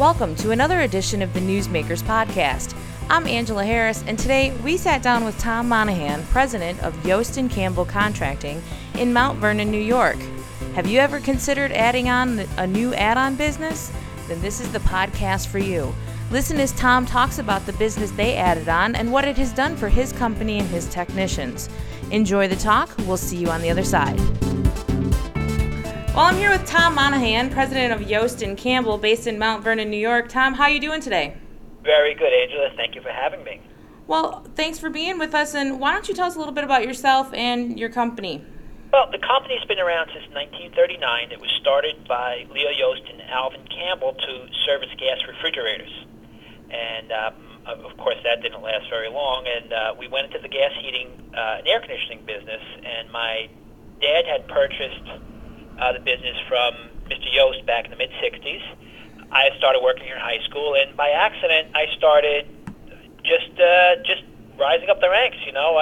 Welcome to another edition of the Newsmakers Podcast. I'm Angela Harris, and today we sat down with Tom Monahan, president of Yost & Campbell Contracting in Mount Vernon, New York. Have you ever considered adding on a new add-on business? Then this is the podcast for you. Listen as Tom talks about the business they added on and what it has done for his company and his technicians. Enjoy the talk. We'll see you on the other side. Well, I'm here with Tom Monahan, president of Yost & Campbell, based in Mount Vernon, New York. Tom, how are you doing today? Very good, Angela. Thank you for having me. Well, thanks for being with us, and why don't you tell us a little bit about yourself and your company? Well, the company's been around since 1939. It was started by Leo Yost and Alvin Campbell to service gas refrigerators. And, of course, that didn't last very long, and we went into the gas heating and air conditioning business, and my dad had purchased the business from Mr. Yost back in the mid-'60s. I had started working here in high school, and by accident, I started just rising up the ranks. You know,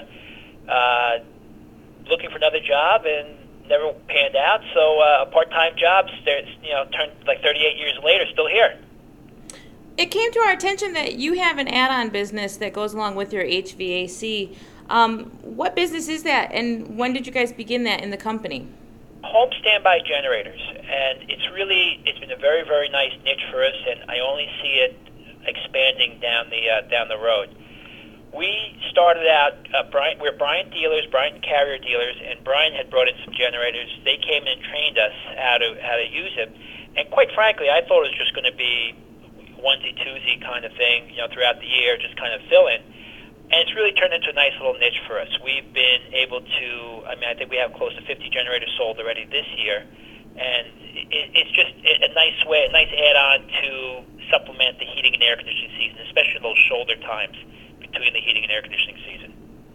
I looking for another job and never panned out. So a part-time job, turned like 38 years later, still here. It came to our attention that you have an add-on business that goes along with your HVAC. What business is that, and when did you guys begin that in the company? Home standby generators, and it's been a very, very nice niche for us, and I only see it expanding down the road. We started out, we're Bryant dealers, Bryant Carrier dealers, and Bryant had brought in some generators. They came in and trained us how to use them, and quite frankly, I thought it was just going to be onesie-twosie kind of thing, throughout the year, just kind of fill in. And it's really turned into a nice little niche for us. We've been able to, I think we have close to 50 generators sold already this year. And it's just a nice way, a nice add-on to supplement the heating and air conditioning season, especially those shoulder times between the heating and air conditioning season.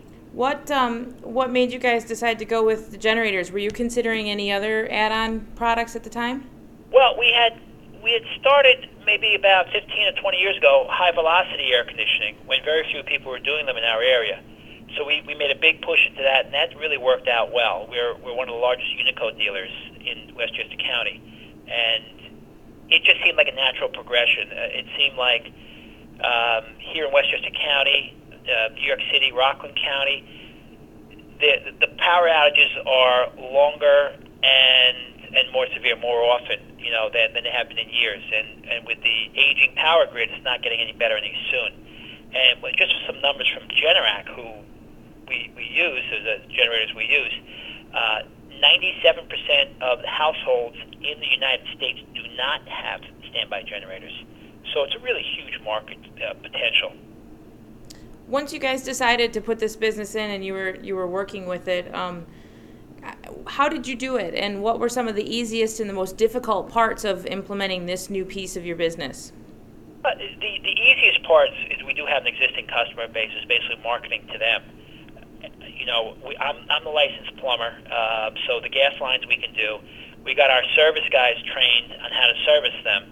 What made you guys decide to go with the generators? Were you considering any other add-on products at the time? Well, we had started maybe about 15 or 20 years ago high-velocity air conditioning when very few people were doing them in our area. So we made a big push into that, and that really worked out well. We're one of the largest Unico dealers in Westchester County, and it just seemed like a natural progression. It seemed like here in Westchester County, New York City, Rockland County, the power outages are longer and more severe more often, than they have been in years. And with the aging power grid, it's not getting any better any soon. And just some numbers from Generac, who we use, the generators we use, 97% of the households in the United States do not have standby generators. So it's a really huge market potential. Once you guys decided to put this business in and you were working with it, how did you do it, and what were some of the easiest and the most difficult parts of implementing this new piece of your business? The easiest part is we do have an existing customer base, is basically marketing to them. I'm the licensed plumber, so the gas lines we can do. We got our service guys trained on how to service them.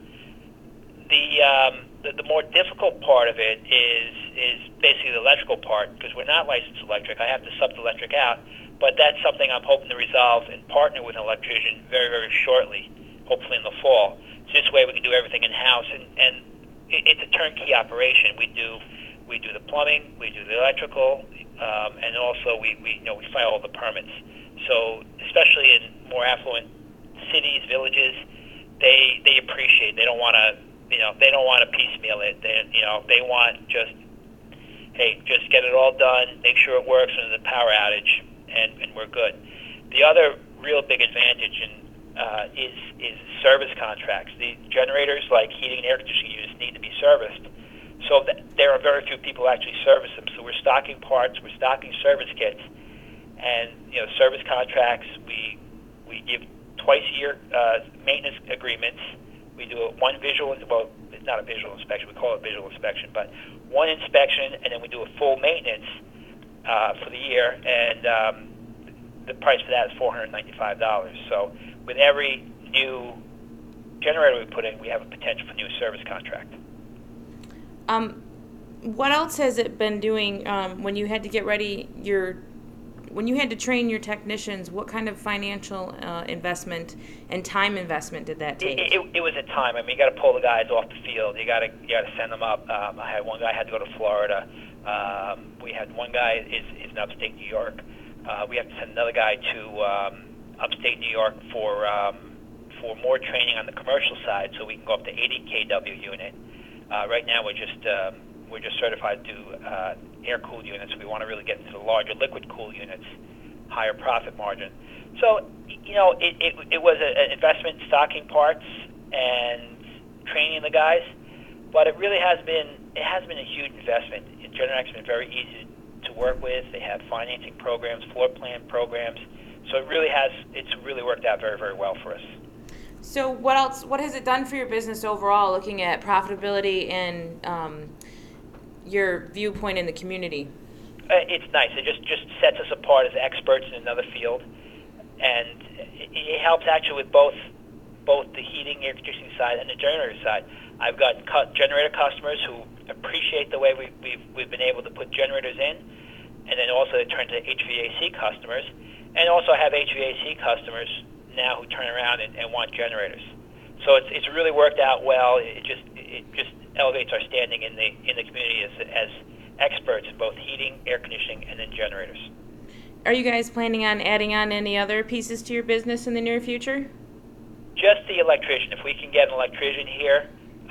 The more difficult part of it is basically the electrical part, because we're not licensed electric. I have to sub the electric out. But that's something I'm hoping to resolve and partner with an electrician very, very shortly, hopefully in the fall. So this way we can do everything in-house, and it's a turnkey operation. We do the plumbing, we do the electrical, and also we file all the permits. So especially in more affluent cities, villages, they appreciate. They don't want to piecemeal it. They want just get it all done, make sure it works when there's a power outage. And we're good. The other real big advantage is service contracts. The generators, like heating and air conditioning units, need to be serviced. So there are very few people who actually service them. So we're stocking parts, we're stocking service kits, and service contracts. We give twice-a-year maintenance agreements. We do it's not a visual inspection. We call it visual inspection, but one inspection, and then we do a full maintenance for the year, and the price for that is $495. So with every new generator we put in, we have a potential for a new service contract. What else has it been doing when you had to get ready your when you had to train your technicians, what kind of financial investment and time investment did that take? It was a time. I mean, you got to pull the guys off the field. You got to send them up. I had one guy had to go to Florida. We had one guy is in upstate New York. We have to send another guy to upstate New York for more training on the commercial side, so we can go up to 80 kW unit. Right now, we're just certified to do air-cooled units. We want to really get into the larger liquid-cooled units, higher profit margin. So, it was an investment in stocking parts and training the guys, but it really has been a huge investment. Generac has been very easy to work with. They have financing programs, floor plan programs. So it's really worked out very, very well for us. So what has it done for your business overall, looking at profitability and your viewpoint in the community? It's nice. It just sets us apart as experts in another field, and it helps actually with both the heating, air conditioning side and the generator side. I've got generator customers who appreciate the way we've been able to put generators in, and then also they turn to HVAC customers, and also have HVAC customers now who turn around and want generators. So it's really worked out well. It just elevates our standing in the community as experts in both heating, air conditioning, and then generators. Are you guys planning on adding on any other pieces to your business in the near future? Just the electrician. If we can get an electrician here,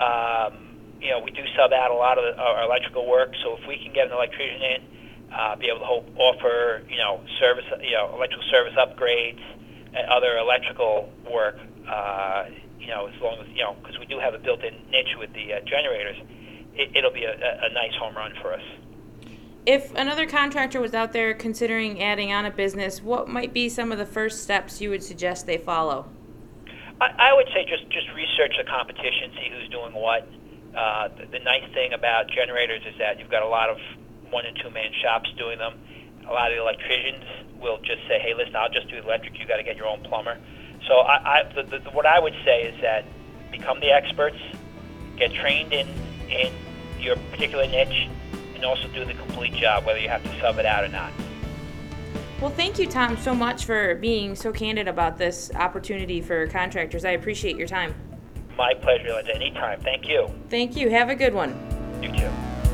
we do sub out a lot of our electrical work. So if we can get an electrician in, be able to offer service, electrical service upgrades and other electrical work, as long as because we do have a built-in niche with the generators, it'll be a nice home run for us. If another contractor was out there considering adding on a business, what might be some of the first steps you would suggest they follow? I would say just research the competition, see who's doing what. The nice thing about generators is that you've got a lot of 1- and 2-man shops doing them. A lot of the electricians will just say, hey, listen, I'll just do electric. You got to get your own plumber. So what I would say is that become the experts, get trained in your particular niche, and also do the complete job, whether you have to sub it out or not. Well, thank you, Tom, so much for being so candid about this opportunity for contractors. I appreciate your time. My pleasure, Linda. Anytime. Thank you. Thank you. Have a good one. You too.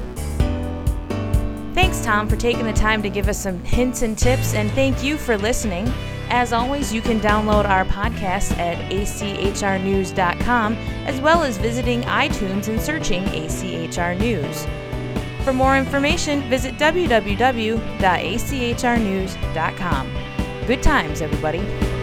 Thanks, Tom, for taking the time to give us some hints and tips, and thank you for listening. As always, you can download our podcast at achrnews.com, as well as visiting iTunes and searching ACHR News. For more information, visit www.achrnews.com. Good times, everybody.